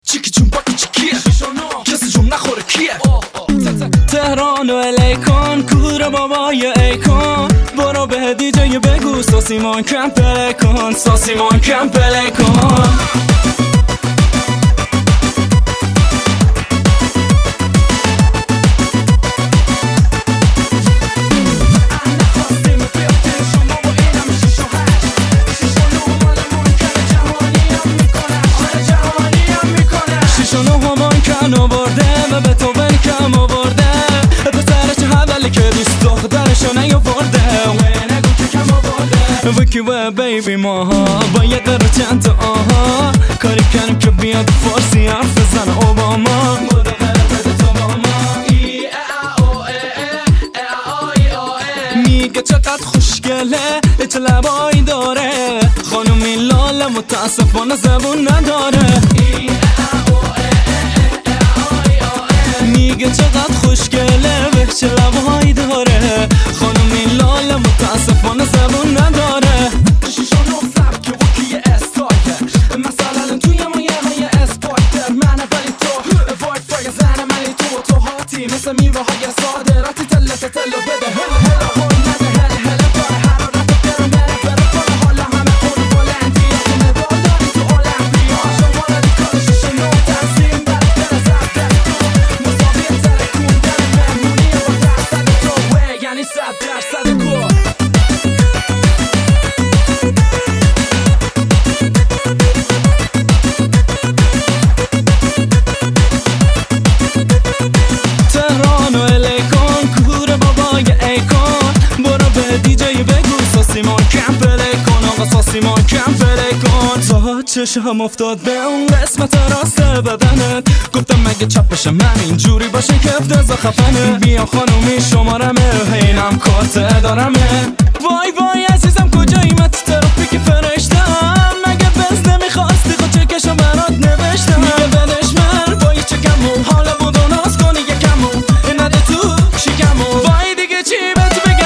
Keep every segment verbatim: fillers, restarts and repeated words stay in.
چیکی جون باکی چیکیه کسی جون نخوره کیه تهران و الیکن کور بابای ایکن برو به دیجی بگو ساسیمان کم پلی کن ساسیمان کم پلی کن آورده و به تو ولکم آورده پسرش حوالی که دوست دخترشو نیاورده و نگو که کم آورده وکی و بیبی ماها باید رو چند تا آها کاری کنیم که بیاد فارسی حرف بزن اوباما بودو غره بده تو با ما ای او ای میگه چقدر خوشگله چه لبایی داره خانومی لاله متاسفانه زبون نداره ای میگه چقدر خوشگله به چه لبهایی داره خانومی لاله متاسفانه زبون نداره شیش و نه سبک و کی استایل مثلا توی مایه های اسپایتر منه ولی تو وایت فای زنه منی تو و تو هاتی مثل میوه های صادراتی تله تله بده هل هل هل نده هل هل باره حرارت و برم بره بره کنه حالا همه اون بلندی تو مدار داری تو المپیا شما ندی کار شیش و نه تنظیم بره بره زبده صد درصد گل تهران و الیکن کور بابای ایکن برو به دیجی بگو ساسیمان کم پلی کن آقا ساسیمان کم پلی کن تا چشم افتاد به اون قسمت راست بدنت گفتم مگه چپش من اینجوری باشه که افتضا خفنه بیا خانومی شمارمه هینم کارت دارمه وای وای عزیزم کجایی من تو ترافیک فرشتم مگه بز نمیخواستی خود چکشم برات نوشتم میگه بدش من با یه چکمو حالا بود و ناز کنی یکمو نده تو شکمو وای دیگه چی بهت بگم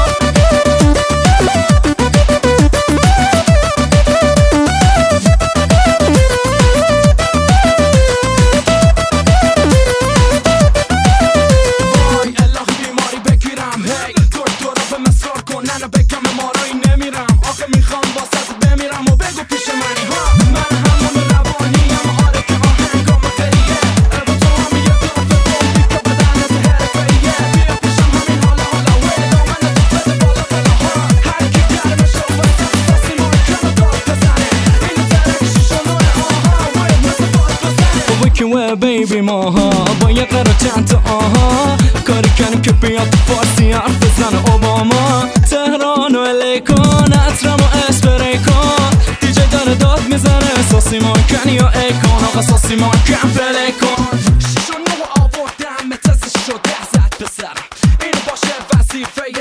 نه بگم مارایی نمیرم آخه میخوام واسه بمیرم و بگو پیش منی ها من همون روانیم آره که آهنگام قریه با تو هم یه طرف بومی که بدنت حرفهیه بیا پیشم همین حالا حالا و دامن تو بده بالا بالا ها هر کی گرمه شو واسه ساسیمان کم داد بزنه اینو ترک شیش و نه آها و مثل باد بزنه وکی و بیبی ماها با یه قرار چند تا آها کاری کنیم که بیاد فارسی حرف بزنه اوباما تهران و الیکن عطرم و اسپری کن دیجی داره داد میزنه ساسیمان کن یا ایکن آقا ساسیمان کم پلی کن شیش و نه آوردم متزش شد ده زد بسرم اینو باشه وظیفه